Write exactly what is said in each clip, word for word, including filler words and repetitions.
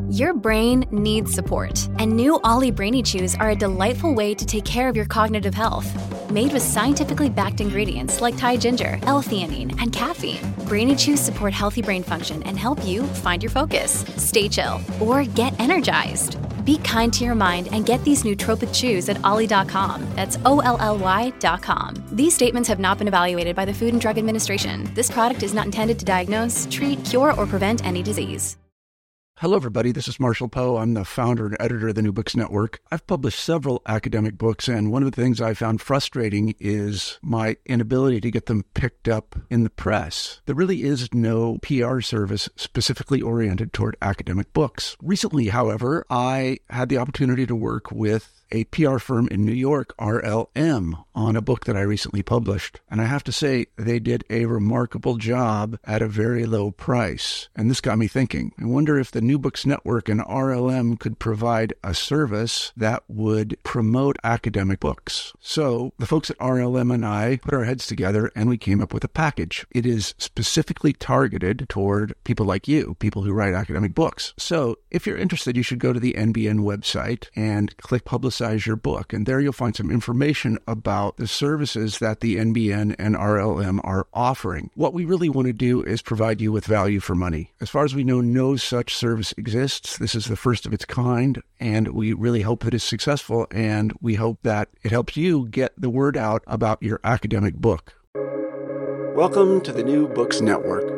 Your brain needs support, and new Ollie Brainy Chews are a delightful way to take care of your cognitive health. Made with scientifically backed ingredients like Thai ginger, L-theanine, and caffeine, Brainy Chews support healthy brain function and help you find your focus, stay chill, or get energized. Be kind to your mind and get these nootropic chews at ollie dot com. That's O L L Y dot com. These statements have not been evaluated by the Food and Drug Administration. This product is not intended to diagnose, treat, cure, or prevent any disease. Hello, everybody. This is Marshall Poe. I'm the founder and editor of the New Books Network. I've published several academic books, and one of the things I found frustrating is my inability to get them picked up in the press. There really is no P R service specifically oriented toward academic books. Recently, however, I had the opportunity to work with a P R firm in New York, R L M, on a book that I recently published. And I have to say, they did a remarkable job at a very low price. And this got me thinking. I wonder if the New Books Network and R L M could provide a service that would promote academic books. So the folks at R L M and I put our heads together and we came up with a package. It is specifically targeted toward people like you, people who write academic books. So if you're interested, you should go to the N B N website and click Publicize your book. And there you'll find some information about the services that the N B N and R L M are offering. What we really want to do is provide you with value for money. As far as we know, no such service exists. This is the first of its kind, and we really hope that it's successful, and we hope that it helps you get the word out about your academic book. Welcome to the New Books Network.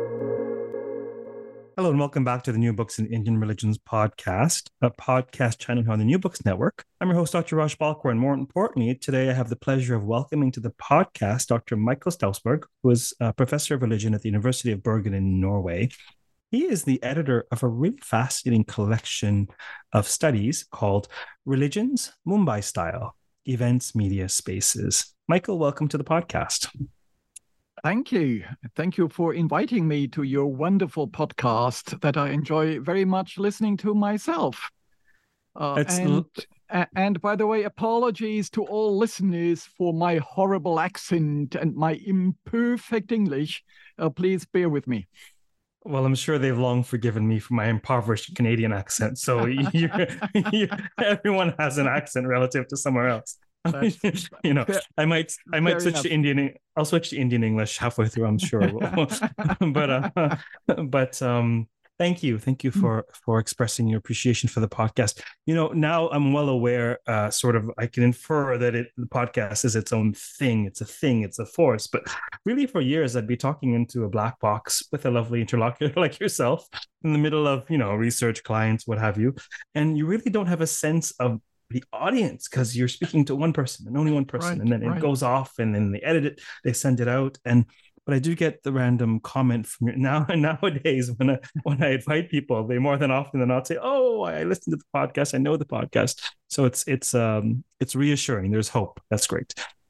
Hello and welcome back to the New Books in Indian Religions podcast, a podcast channel here on the New Books Network. I'm your host, Doctor Raj Balkaur, and more importantly, today I have the pleasure of welcoming to the podcast Doctor Michael Stausberg, who is a professor of religion at the University of Bergen in Norway. He is the editor of a really fascinating collection of studies called Religions, Mumbai Style, Events, Media, Spaces. Michael, welcome to the podcast. Thank you. Thank you for inviting me to your wonderful podcast that I enjoy very much listening to myself. Uh, and, l- and by the way, apologies to all listeners for my horrible accent and my imperfect English. Uh, please bear with me. Well, I'm sure they've long forgiven me for my impoverished Canadian accent. So you, you, everyone has an accent relative to somewhere else. you know, fair, I might, I might switch enough. to Indian. I'll switch to Indian English halfway through, I'm sure. but, uh, but um, thank you, thank you for for expressing your appreciation for the podcast. You know, now I'm well aware. Uh, sort of, I can infer that it the podcast is its own thing. It's a thing. It's a force. But really, for years, I'd be talking into a black box with a lovely interlocutor like yourself in the middle of, you know, research, clients, what have you, and you really don't have a sense of the audience because you're speaking to one person and only one person, right, and then right. it goes off and then they edit it, they send it out. And but I do get the random comment from you now. And nowadays, when I when I invite people, they more than often than not say, "Oh, I listened to the podcast. I know the podcast." So it's it's um it's reassuring. There's hope. That's great.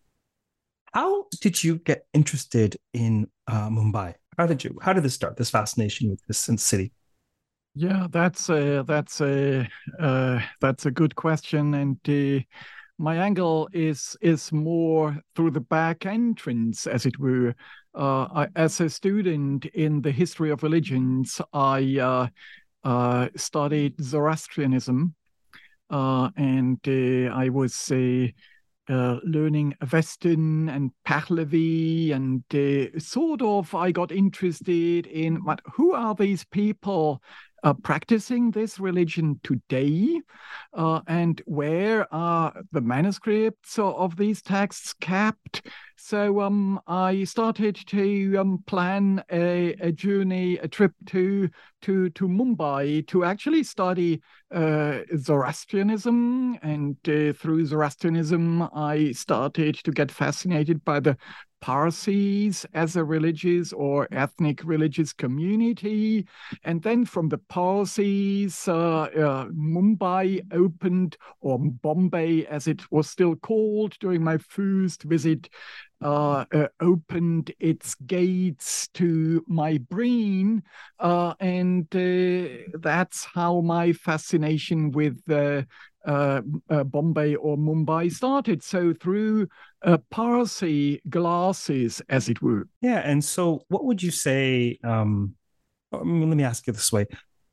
How did you get interested in uh, Mumbai? How did you? How did this start? This fascination with this city? Yeah, that's a that's a uh, that's a good question, and uh, my angle is is more through the back entrance, as it were. Uh, I, as a student in the history of religions, I uh, uh, studied Zoroastrianism, uh, and uh, I was uh, uh, learning Western and Pahlavi, and uh, sort of I got interested in what who are these people Uh, practicing this religion today, uh, and where are the manuscripts of these texts kept? So um, I started to um, plan a, a journey, a trip to to to Mumbai to actually study uh, Zoroastrianism, and uh, through Zoroastrianism, I started to get fascinated by the Parsis as a religious or ethnic religious community. And then from the Parsis, uh, uh, Mumbai opened, or Bombay as it was still called during my first visit, uh, uh, opened its gates to my brain. Uh, and uh, that's how my fascination with uh, uh, uh, Bombay or Mumbai started. So through uh, Parsi glasses, as it were. Yeah. And so what would you say, um, let me ask you this way.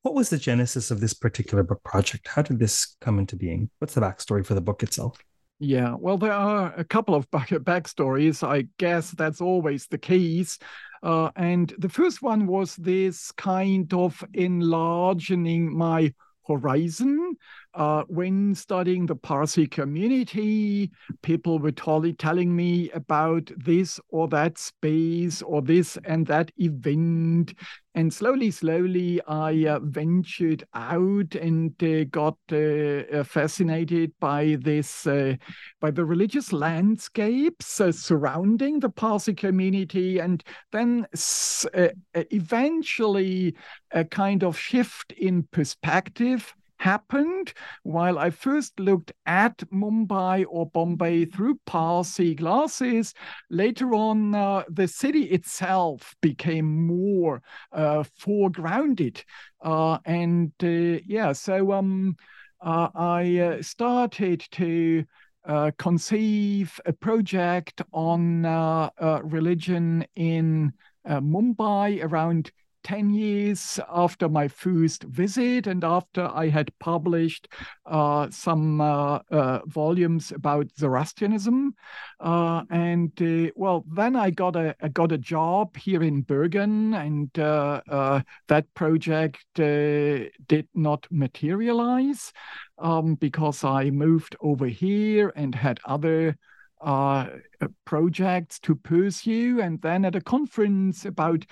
what was the genesis of this particular book project? How did this come into being? What's the backstory for the book itself? Yeah, well, there are a couple of back backstories. I guess that's always the case. Uh, and the first one was this kind of enlarging my horizon. Uh, when studying the Parsi community, people were totally telling me about this or that space or this and that event. And slowly, slowly, I uh, ventured out and uh, got uh, fascinated by this, uh, by the religious landscapes uh, surrounding the Parsi community, and then uh, eventually a kind of shift in perspective happened. While I first looked at Mumbai or Bombay through Parsi glasses, later on uh, the city itself became more uh, foregrounded. Uh, and uh, yeah, so um, uh, I uh, started to uh, conceive a project on uh, uh, religion in uh, Mumbai around ten years after my first visit, and after I had published uh, some uh, uh, volumes about Zoroastrianism. Uh, and uh, well, then I got a, I got a job here in Bergen, and uh, uh, that project uh, did not materialize um, because I moved over here and had other Uh, projects to pursue. And then at a conference about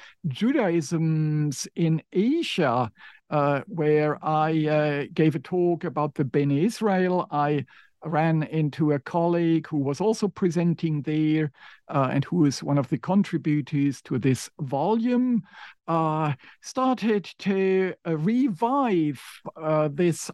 Judaisms in Asia, uh, where I uh, gave a talk about the Bene Israel, I ran into a colleague who was also presenting there uh, and who is one of the contributors to this volume, uh, started to uh, revive uh, this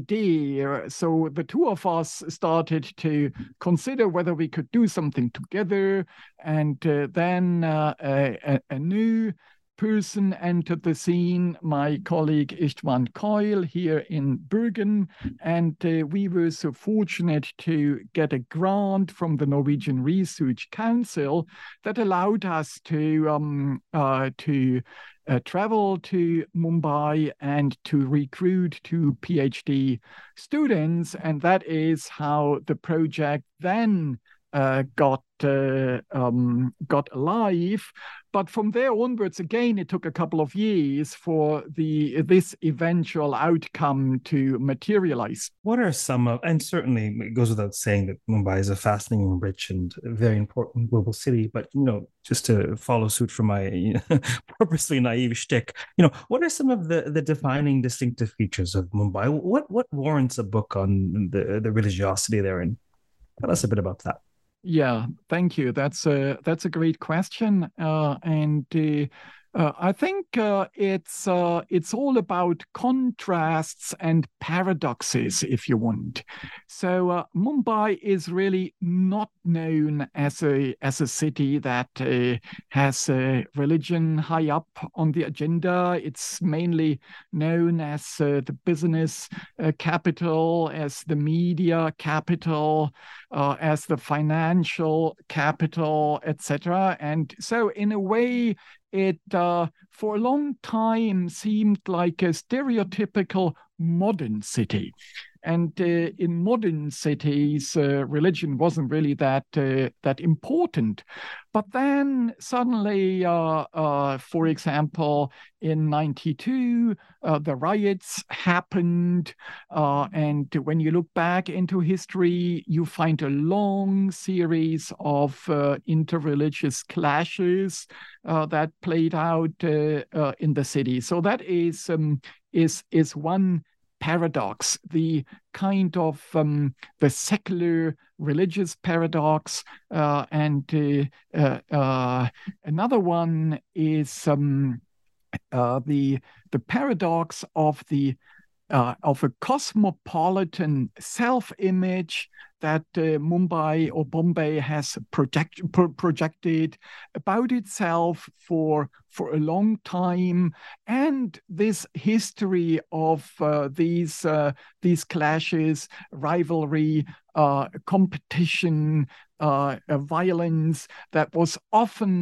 idea. So the two of us started to consider whether we could do something together. And uh, then uh, a, a new person entered the scene, my colleague Istvan Keul here in Bergen, and uh, we were so fortunate to get a grant from the Norwegian Research Council that allowed us to um, uh, to uh, travel to Mumbai and to recruit two PhD students, and that is how the project then Uh, got uh, um, got alive. But from there onwards, again, it took a couple of years for the this eventual outcome to materialize. What are some of, and certainly it goes without saying that Mumbai is a fascinating, rich, and very important global city, but, you know, just to follow suit from my you know, purposely naive shtick, you know, what are some of the, the defining distinctive features of Mumbai? What what warrants a book on the, the religiosity there? And tell us a bit about that. Yeah, thank you. That's a that's a great question, uh, and uh, uh, I think uh, it's uh, it's all about contrasts and paradoxes, if you want. So uh, Mumbai is really not known as a as a city that uh, has uh, religion high up on the agenda. It's mainly known as uh, the business uh, capital, as the media capital, uh, as the financial capital, et cetera. And so, in a way, it uh, for a long time seemed like a stereotypical modern city. And uh, in modern cities, uh, religion wasn't really that uh, that important. But then suddenly, uh, uh, for example, in ninety-two, uh, the riots happened. Uh, and when you look back into history, you find a long series of uh, interreligious clashes uh, that played out uh, uh, in the city. So that is um, is is one paradox, the kind of um, the secular religious paradox, uh, and uh, uh, uh, another one is um, uh, the the paradox of the uh, of a cosmopolitan self-image that uh, Mumbai or Bombay has project, pro projected about itself for for a long time, and this history of uh, these uh, these clashes, rivalry, uh, competition, uh, violence that was often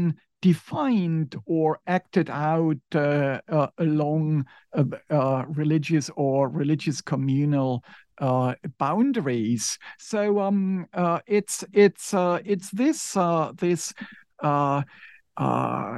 defined or acted out uh, uh, along uh, uh, religious or religious communal uh, boundaries. So um, uh, it's it's uh, it's this uh, this uh, uh,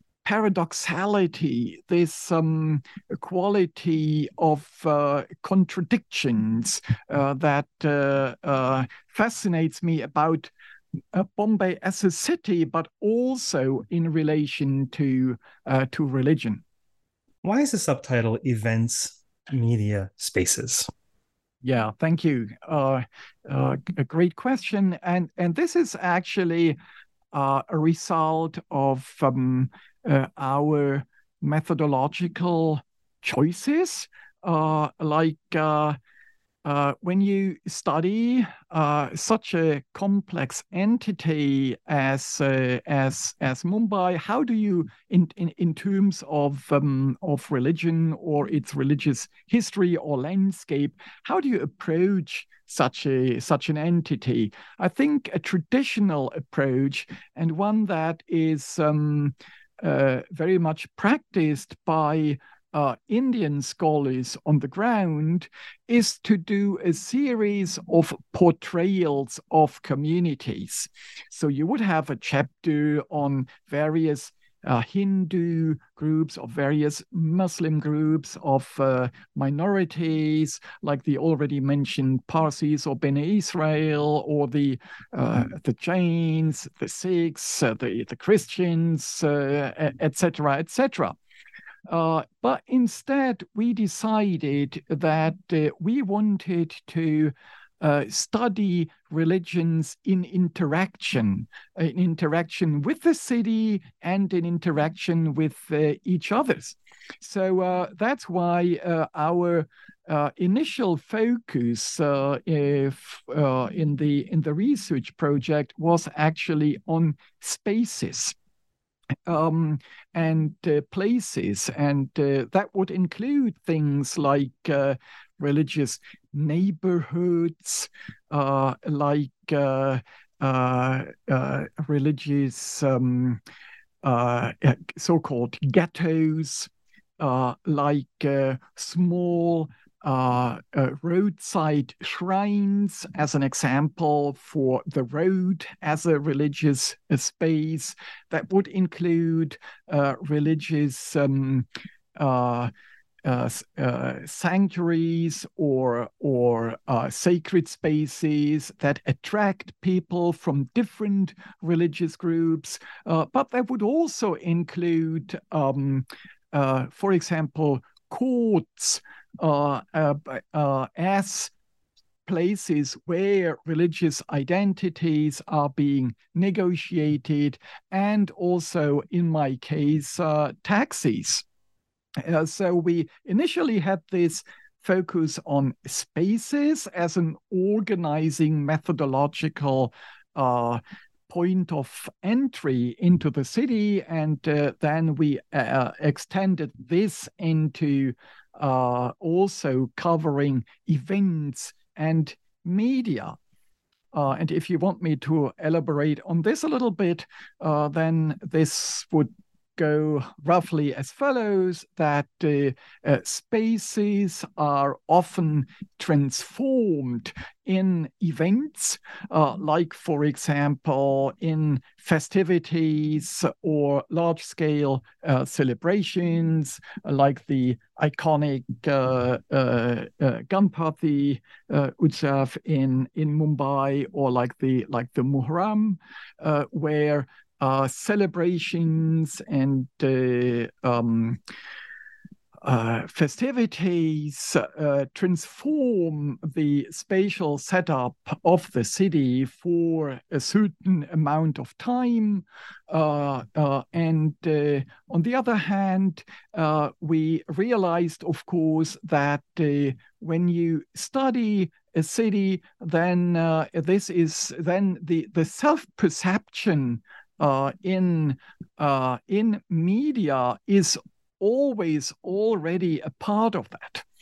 paradoxality, this um, quality of uh, contradictions uh, that uh, uh, fascinates me about uh, Bombay as a city, but also in relation to uh, to religion. Why is the subtitle Events, Media, Spaces? Yeah, thank you. Uh, uh, a great question, and and this is actually uh, a result of um, uh, our methodological choices. Uh, like uh, uh, when you study uh, such a complex entity as uh, as as Mumbai, how do you, in in, in terms of um, of religion or its religious history or landscape, how do you approach such a such an entity? I think a traditional approach, and one that is um, uh, very much practiced by Uh, Indian scholars on the ground, is to do a series of portrayals of communities. So you would have a chapter on various uh, Hindu groups, of various Muslim groups, of uh, minorities, like the already mentioned Parsis or Bene Israel, or the uh, the Jains, the Sikhs, uh, the, the Christians, uh, et cetera, et cetera. Uh, but instead, we decided that uh, we wanted to uh, study religions in interaction, in interaction with the city and in interaction with uh, each others. So uh, that's why uh, our uh, initial focus uh, if, uh, in the in the research project was actually on spaces. Um, and uh, places, and uh, that would include things like uh, religious neighborhoods, uh, like uh, uh, uh, religious um, uh, so-called ghettos, uh, like uh, small Uh, uh, roadside shrines, as an example, for the road as a religious uh, space. That would include uh, religious um, uh, uh, uh, sanctuaries or or uh, sacred spaces that attract people from different religious groups. Uh, but that would also include, um, uh, for example, courts, Uh, uh, uh, as places where religious identities are being negotiated, and also, in my case, uh, taxis. Uh, so we initially had this focus on spaces as an organizing methodological uh, point of entry into the city, and uh, then we uh, extended this into uh, also covering events and media. Uh, and if you want me to elaborate on this a little bit, uh, then this would go roughly as follows, that uh, uh, spaces are often transformed in events, uh, like, for example, in festivities or large-scale uh, celebrations, like the iconic uh, uh, uh, Ganpati uh, Utsav in, in Mumbai, or like the, like the Muharram, uh, where Uh, celebrations and uh, um, uh, festivities uh, transform the spatial setup of the city for a certain amount of time. Uh, uh, and uh, on the other hand, uh, we realized, of course, that uh, when you study a city, then uh, this is then the, the self-perception Uh, in uh, in media is always already a part of that.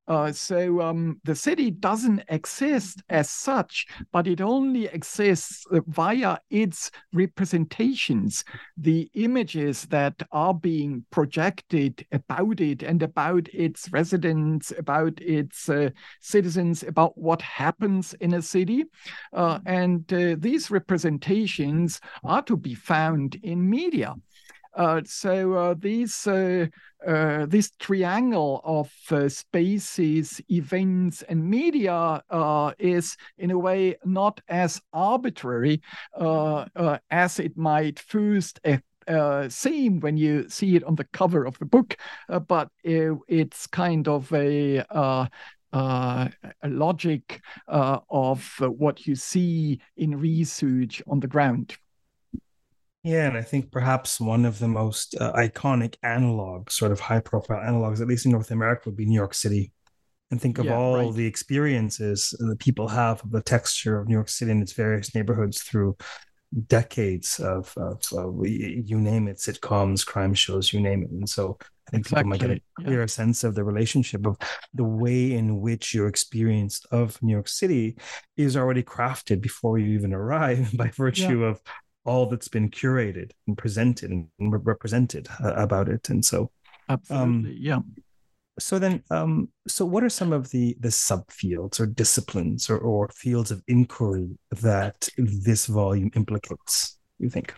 Uh, so um, the city doesn't exist as such, but it only exists via its representations, the images that are being projected about it and about its residents, about its uh, citizens, about what happens in a city. Uh, and uh, these representations are to be found in media. Uh, so uh, these uh, uh, this triangle of uh, spaces, events, and media uh, is in a way not as arbitrary uh, uh, as it might first uh, seem when you see it on the cover of the book, uh, but it, it's kind of a uh, Uh, a logic uh, of uh, what you see in research on the ground. Yeah, and I think perhaps one of the most uh, iconic analogs, sort of high-profile analogs, at least in North America, would be New York City. And think of yeah, all right. the experiences that people have of the texture of New York City and its various neighborhoods through decades of, of, of you name it, sitcoms, crime shows, you name it. And so I think exactly. people might get a clearer yeah. sense of the relationship of the way in which your experience of New York City is already crafted before you even arrive by virtue yeah. of all that's been curated and presented and represented uh, about it. And so absolutely um, yeah so then um so what are some of the the subfields or disciplines or, or fields of inquiry that this volume implicates, you think?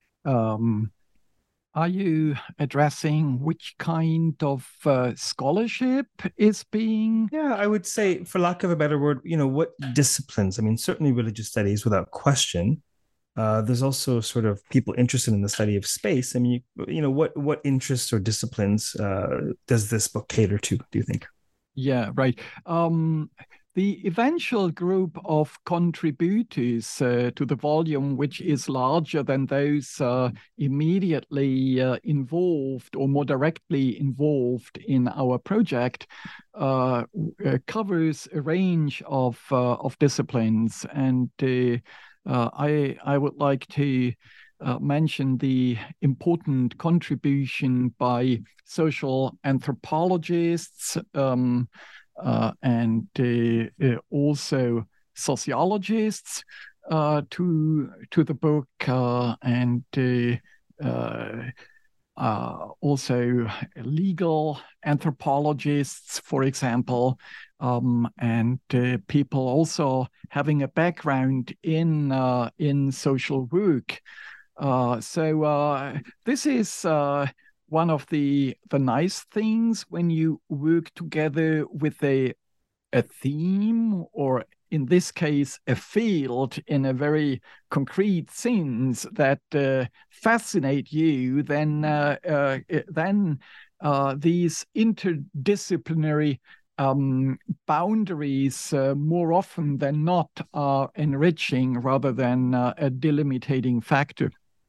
um Are you addressing which kind of uh, scholarship is being? Yeah, I would say, for lack of a better word, you know, what disciplines? I mean, certainly religious studies without question. Uh, there's also sort of people interested in the study of space. I mean, you, you know, what what interests or disciplines uh, does this book cater to, do you think? Yeah, right. Um, the eventual group of contributors uh, to the volume, which is larger than those uh, immediately uh, involved or more directly involved in our project, uh, uh, covers a range of uh, of disciplines, and uh, uh, I I would like to Uh, mention the important contribution by social anthropologists um, uh, and uh, uh, also sociologists uh, to to the book, uh, and uh, uh, uh, also legal anthropologists, for example, um, and uh, people also having a background in uh, in social work. Uh, so uh, this is uh, one of the the nice things when you work together with a a theme, or in this case, a field in a very concrete sense that uh, fascinate you. Then uh, uh, then uh, these interdisciplinary Um, boundaries uh, more often than not are enriching rather than uh, a delimiting factor.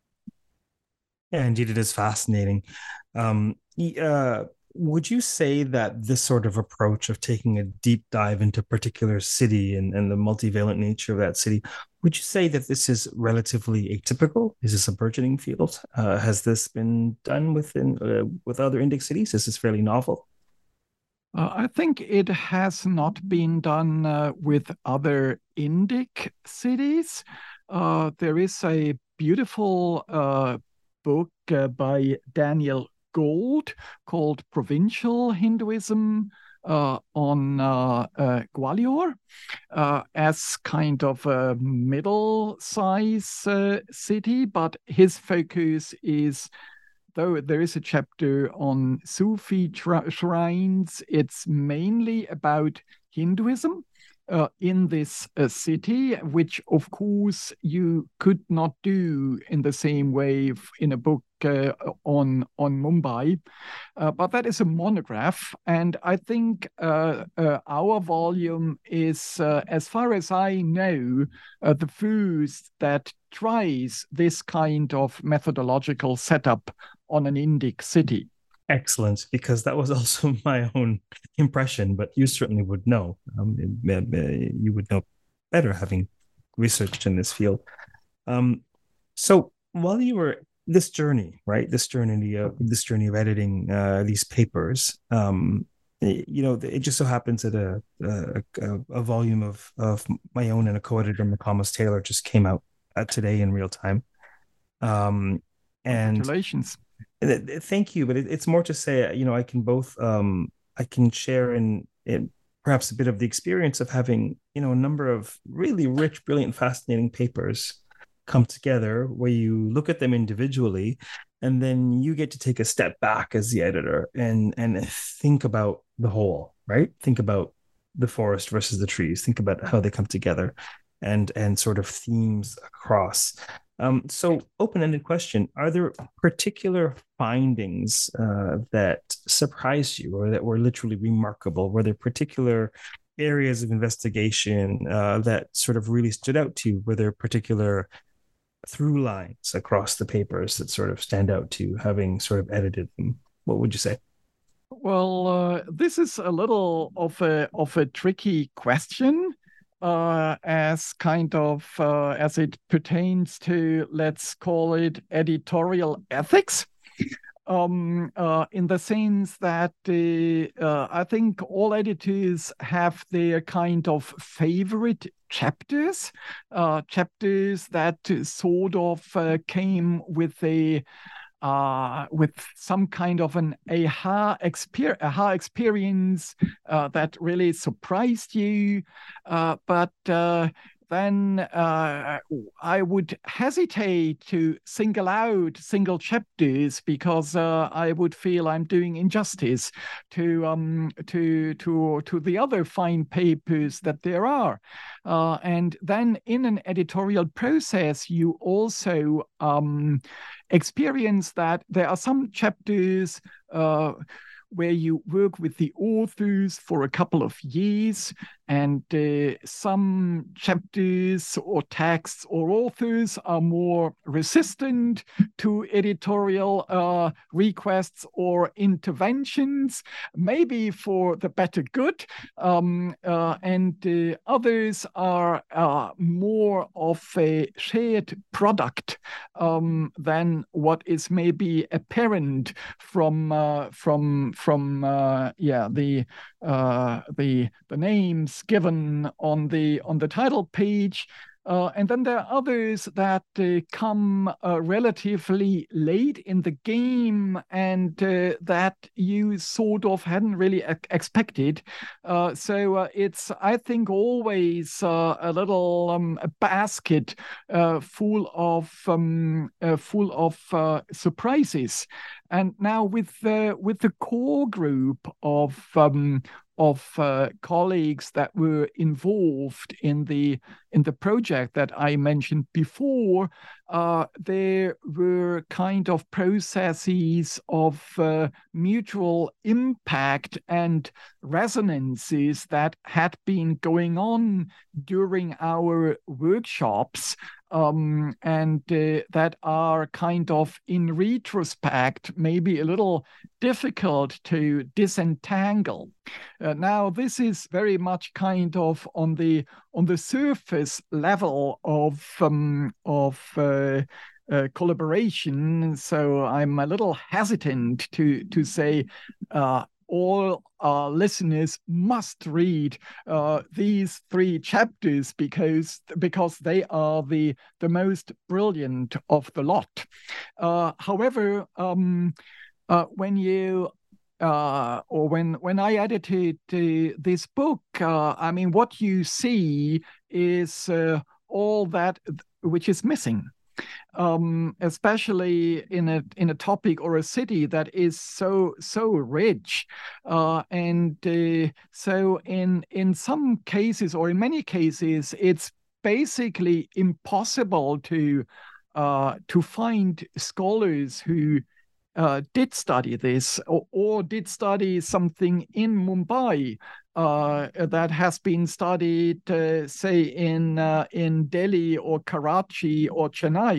Yeah, indeed, it is fascinating. Um, uh, would you say that this sort of approach of taking a deep dive into a particular city and, and the multivalent nature of that city, would you say that this is relatively atypical? Is this a burgeoning field? Uh, has this been done within uh, with other Indic cities? Is this fairly novel? Uh, I think it has not been done uh, with other Indic cities. Uh, there is a beautiful uh, book uh, by Daniel Gold called Provincial Hinduism uh, on uh, uh, Gwalior uh, as kind of a middle-size uh, city, but his focus is, though there is a chapter on Sufi shrines, it's mainly about Hinduism uh, in this uh, city, which of course you could not do in the same way in a book uh, on, on Mumbai. Uh, but that is a monograph. And I think uh, uh, our volume is, uh, as far as I know, uh, the first that tries this kind of methodological setup on an Indic city. Excellent, because that was also my own impression, but you certainly would know. Um, you would know better having researched in this field. Um, so while you were this journey, right, this journey of this journey of editing uh, these papers, um, you know, it just so happens that a a, a volume of of my own and a co-editor, McComas Taylor, just came out today in real time. Um, and Congratulations. Thank you, but it, it's more to say, you know, I can both um, I can share in in perhaps a bit of the experience of having, you know, a number of really rich, brilliant, fascinating papers come together where you look at them individually, and then you get to take a step back as the editor and and think about the whole, right? Think about the forest versus the trees. Think about how they come together, and and sort of themes across. Um, so, open-ended question: are there particular findings uh, that surprised you, or that were literally remarkable? Were there particular areas of investigation uh, that sort of really stood out to you? Were there particular through lines across the papers that sort of stand out to you, having sort of edited them? What would you say? Well, uh, this is a little of a of a tricky question, uh, as kind of uh, as it pertains to, let's call it, editorial ethics. Um, uh, in the sense that uh, uh, I think all editors have their kind of favorite chapters, uh, chapters that sort of uh, came with a uh, with some kind of an aha, exper- aha experience uh, that really surprised you, uh, but uh, then uh, I would hesitate to single out single chapters, because uh, I would feel I'm doing injustice to um, to to to the other fine papers that there are. Uh, and then in an editorial process, you also um, experience that there are some chapters Uh, where you work with the authors for a couple of years, and uh, some chapters or texts or authors are more resistant to editorial uh, requests or interventions, maybe for the better good, um, uh, and uh, others are uh, more of a shared product um, than what is maybe apparent from uh, from from uh, yeah the uh, the the names given on the on the title page. Uh, and then there are others that uh, come uh, relatively late in the game, and uh, that you sort of hadn't really e- expected. Uh, so uh, it's, I think, always uh, a little um, a basket uh, full of um, uh, full of uh, surprises. And now with the with the core group of um, of uh, colleagues that were involved in the in the project that I mentioned before, uh, there were kind of processes of uh, mutual impact and resonances that had been going on during our workshops, um, and uh, that are kind of, in retrospect, maybe a little difficult to disentangle. Uh, now, this is very much kind of on the on the surface level of um, of uh, uh, collaboration. So I'm a little hesitant to to say uh, all our listeners must read uh, these three chapters because because they are the the most brilliant of the lot. Uh, however, um, uh, when you uh, or when when I edited uh, this book, uh, I mean, what you see is uh, all that which is missing. Um, especially in a in a topic or a city that is so so rich, uh, and uh, so in in some cases, or in many cases, it's basically impossible to uh, to find scholars who uh, did study this, or, or did study something in Mumbai uh, that has been studied, uh, say, in uh, in Delhi or Karachi or Chennai.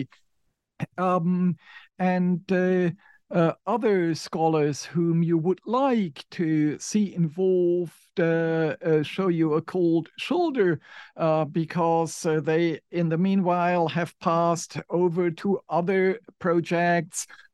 Um, and uh, uh, other scholars whom you would like to see involved uh, uh, show you a cold shoulder uh, because uh, they, in the meanwhile, have passed over to other projects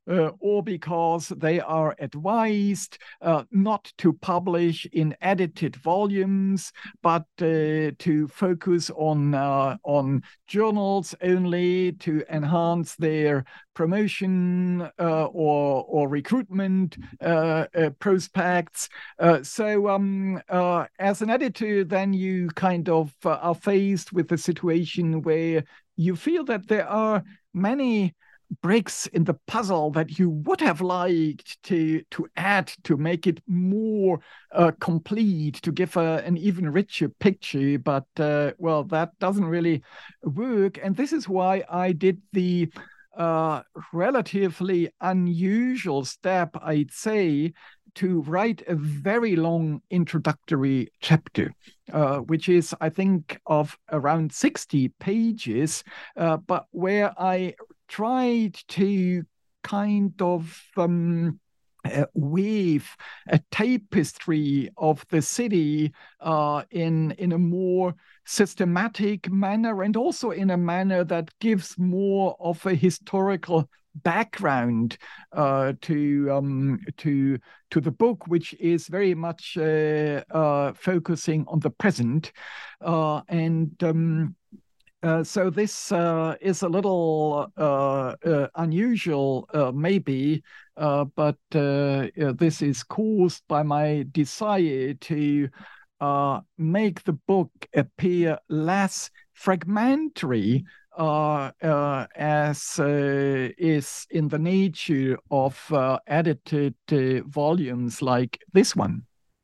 uh, or because they are advised uh, not to publish in edited volumes, but uh, to focus on uh, on journals only to enhance their promotion uh, or or recruitment uh, uh, prospects. Uh, so um, uh, as an editor, then you kind of uh, are faced with a situation where you feel that there are many bricks in the puzzle that you would have liked to to add to make it more uh, complete, to give a, an even richer picture, but uh, well, that doesn't really work. And this is why I did the uh, relatively unusual step, I'd say, to write a very long introductory chapter, uh, which is, I think, of around sixty pages, uh, but where I tried to kind of um, uh, weave a tapestry of the city uh, in in a more systematic manner, and also in a manner that gives more of a historical background uh, to um, to to the book, which is very much uh, uh, focusing on the present, uh, and um, uh, so this uh, is a little uh, uh, unusual, uh, maybe, uh, but uh, uh, this is caused by my desire to uh, make the book appear less fragmentary, Uh, uh, as uh, is in the nature of uh, edited uh, volumes like this one.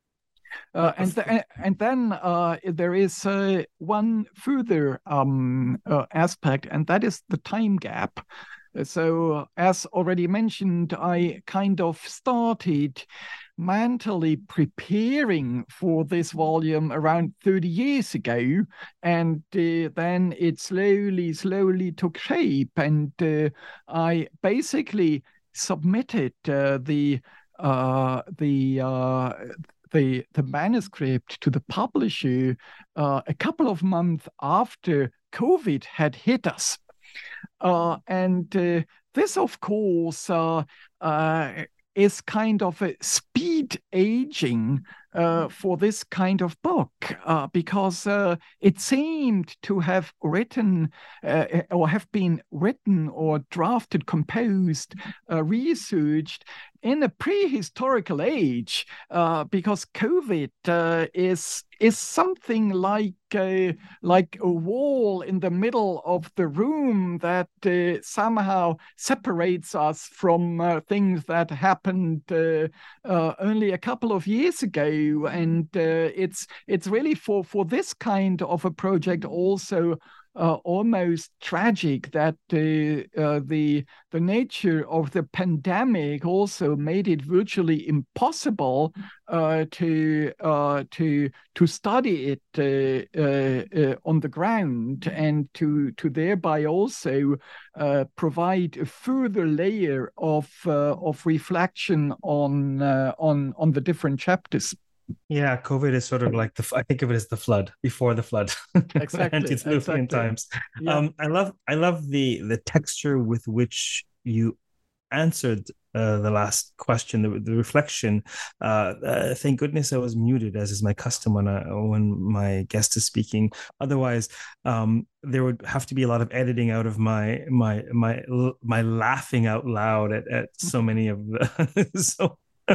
Uh, and, th- and then uh, there is uh, one further um, uh, aspect, and that is the time gap. So, as already mentioned, I kind of started mentally preparing for this volume around thirty years ago, and uh, then it slowly, slowly took shape, and uh, I basically submitted uh, the uh, the uh, the the manuscript to the publisher uh, a couple of months after COVID had hit us. Uh, and uh, this, of course, uh, uh, is kind of a speed aging uh, for this kind of book, uh, because uh, it seemed to have written uh, or have been written or drafted, composed, uh, researched in a prehistorical age, uh, because COVID uh, is is something like uh, like a wall in the middle of the room that uh, somehow separates us from uh, things that happened uh, uh, only a couple of years ago, and uh, it's it's really for for this kind of a project also Uh, almost tragic that uh, uh, the the nature of the pandemic also made it virtually impossible uh, to uh, to to study it uh, uh, uh, on the ground, and to to thereby also uh, provide a further layer of uh, of reflection on uh, on on the different chapters. Yeah, COVID is sort of like the, I think of it as the flood before the flood. Exactly. Antediluvian exactly. times. Yeah. Um, I love, I love the the texture with which you answered uh, the last question, the, the reflection. Uh, uh, thank goodness I was muted, as is my custom when I, when my guest is speaking. Otherwise, um, there would have to be a lot of editing out of my my my my laughing out loud at, at so many of the so.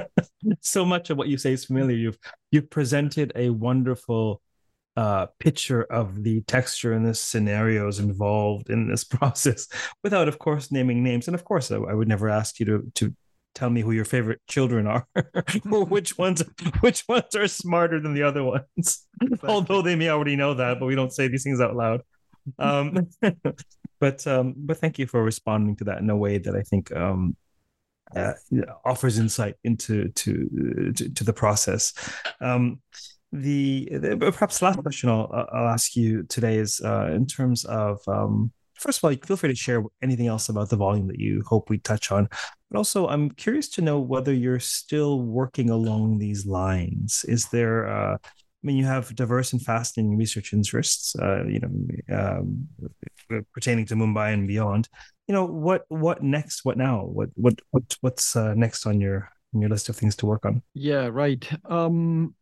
So much of what you say is familiar. You've you've presented a wonderful uh, picture of the texture and the scenarios involved in this process, without, of course, naming names. And of course, I, I would never ask you to to tell me who your favorite children are, or which ones which ones are smarter than the other ones. Exactly. Although they may already know that, but we don't say these things out loud. Um, but um, but thank you for responding to that in a way that I think Um, Uh, offers insight into to, to to the process. Um, the, the perhaps last question I'll, I'll ask you today is uh, in terms of um, first of all, feel free to share anything else about the volume that you hope we touch on. But also, I'm curious to know whether you're still working along these lines. Is there uh, I mean, you have diverse and fascinating research interests. Uh, you know, um, pertaining to Mumbai and beyond. You know, what what next? What now? What what what what's uh, next on your on your list of things to work on? Yeah, right. Um,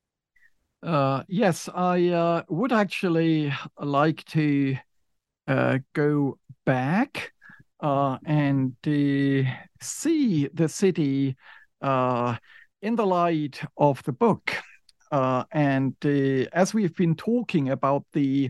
uh, yes, I uh, would actually like to uh, go back uh, and uh, see the city uh, in the light of the book. Uh, and uh, as we've been talking about the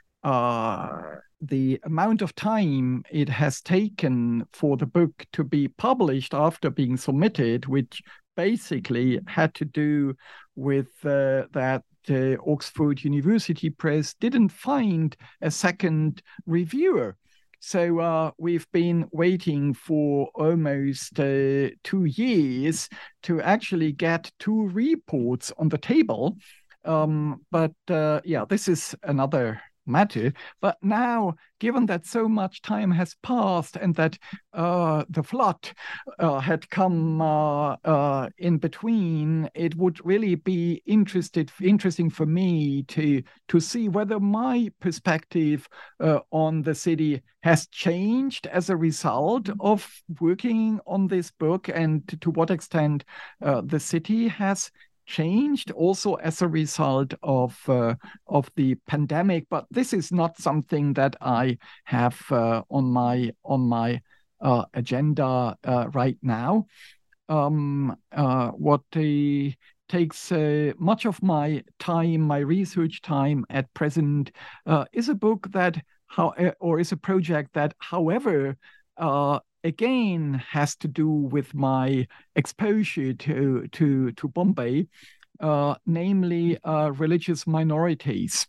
uh, the amount of time it has taken for the book to be published after being submitted, which basically had to do with uh, that uh, Oxford University Press didn't find a second reviewer. So uh, we've been waiting for almost uh, two years to actually get two reports on the table. Um, but uh, yeah, this is another matter. But now, given that so much time has passed and that uh, the flood uh, had come uh, uh, in between, it would really be interested, interesting for me to to see whether my perspective uh, on the city has changed as a result of working on this book, and to, to what extent uh, the city has changed also as a result of uh, of the pandemic. But this is not something that I have uh, on my on my uh, agenda uh, right now. Um, uh, what uh, takes uh, much of my time, my research time at present, uh, is a book that how or is a project that, however, uh, again has to do with my exposure to to to Bombay, uh, namely uh, religious minorities.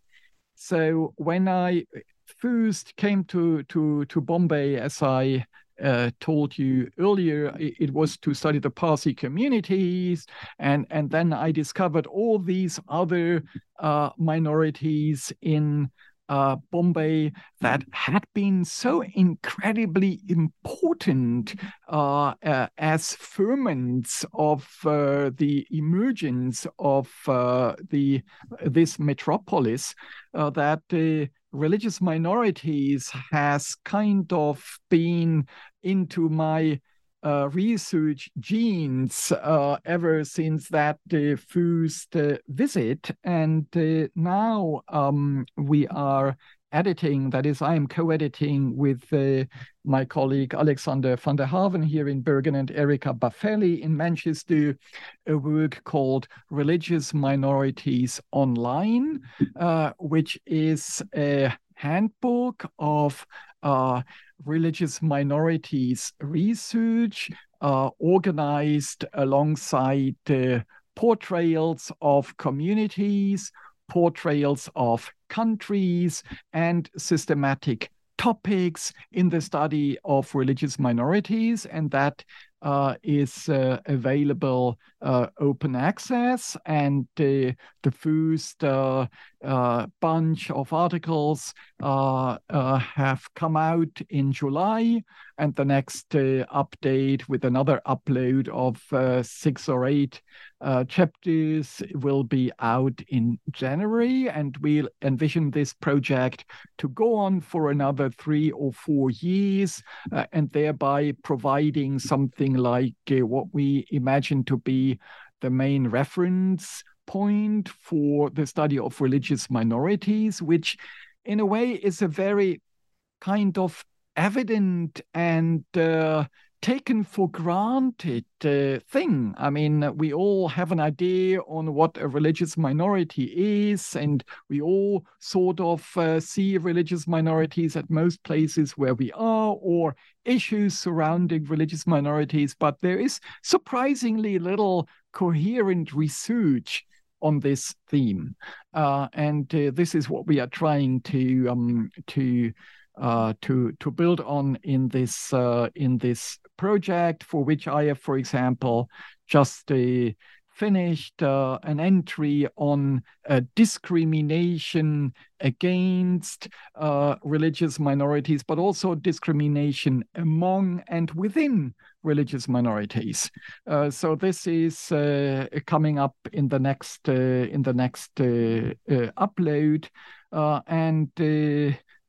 So when I first came to to to Bombay, as I uh, told you earlier, it, it was to study the Parsi communities, and and then I discovered all these other uh, minorities in Uh, Bombay that had been so incredibly important uh, uh, as ferments of uh, the emergence of uh, the this metropolis, uh, that the religious minorities has kind of been into my Uh, research genes uh, ever since that uh, first uh, visit. And uh, now um, we are editing, that is, I am co-editing with uh, my colleague Alexander van der Haven here in Bergen and Erika Baffelli in Manchester, a work called Religious Minorities Online, uh, which is a handbook of uh, religious minorities research, uh, organized alongside uh, portrayals of communities, portrayals of countries, and systematic topics in the study of religious minorities. And that uh, is uh, available uh, open access. And uh, the first uh, uh, bunch of articles uh, uh, have come out in July, and the next uh, update with another upload of uh, six or eight uh, chapters will be out in January. And we'll envision this project to go on for another three or four years, uh, and thereby providing something like uh, what we imagine to be the main reference point for the study of religious minorities, which in a way is a very kind of evident and uh, taken for granted uh, thing. I mean, we all have an idea on what a religious minority is, and we all sort of uh, see religious minorities at most places where we are, or issues surrounding religious minorities, but there is surprisingly little coherent research on this theme. Uh, and uh, this is what we are trying to um, to Uh, to to build on in this uh, in this project, for which I have, for example, just uh, finished uh, an entry on uh, discrimination against uh, religious minorities, but also discrimination among and within religious minorities. Uh, so this is uh, coming up in the next uh, in the next uh, uh, upload, uh, and. Uh,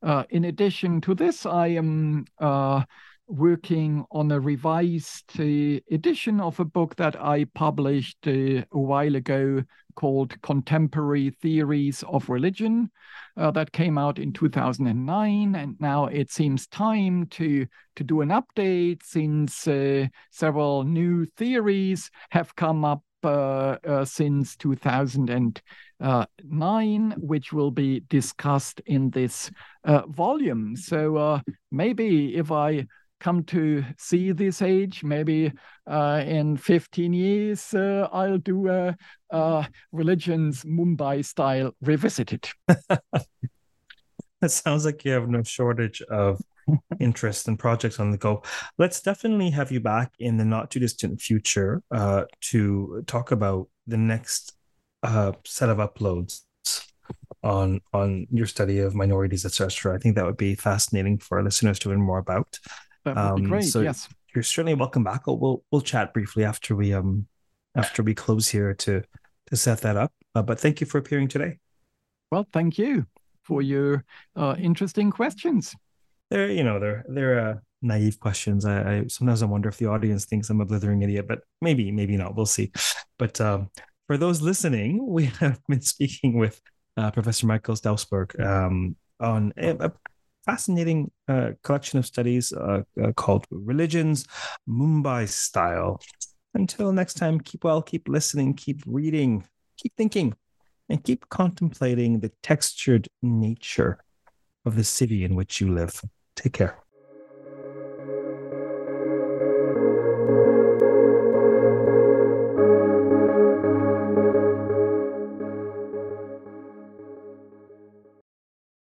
uh, in addition to this, I am uh, working on a revised uh, edition of a book that I published uh, a while ago called Contemporary Theories of Religion. Uh, that came out in two thousand nine, and now it seems time to, to do an update since uh, several new theories have come up uh, uh, since two thousand nine, which will be discussed in this uh, volume. So uh, maybe if I come to see this age, maybe uh, in fifteen years, uh, I'll do a, a Religions Mumbai style revisited. It sounds like you have no shortage of interest and projects on the go. Let's definitely have you back in the not too distant future uh, to talk about the next uh, set of uploads on on your study of minorities, et cetera. I think that would be fascinating for our listeners to learn more about. That would be great. Um, so yes, you're certainly welcome back. We'll we'll chat briefly after we um after we close here to to set that up. Uh, but thank you for appearing today. Well, thank you for your uh, interesting questions. They're you know they're they're uh, naive questions. I, I sometimes I wonder if the audience thinks I'm a blithering idiot, but maybe maybe not. We'll see. But um, for those listening, we have been speaking with uh, Professor Michael Stausberg um, on a, a fascinating uh, collection of studies uh, uh, called Religions Mumbai Style. Until next time, keep well, keep listening, keep reading, keep thinking, and keep contemplating the textured nature of the city in which you live. Take care.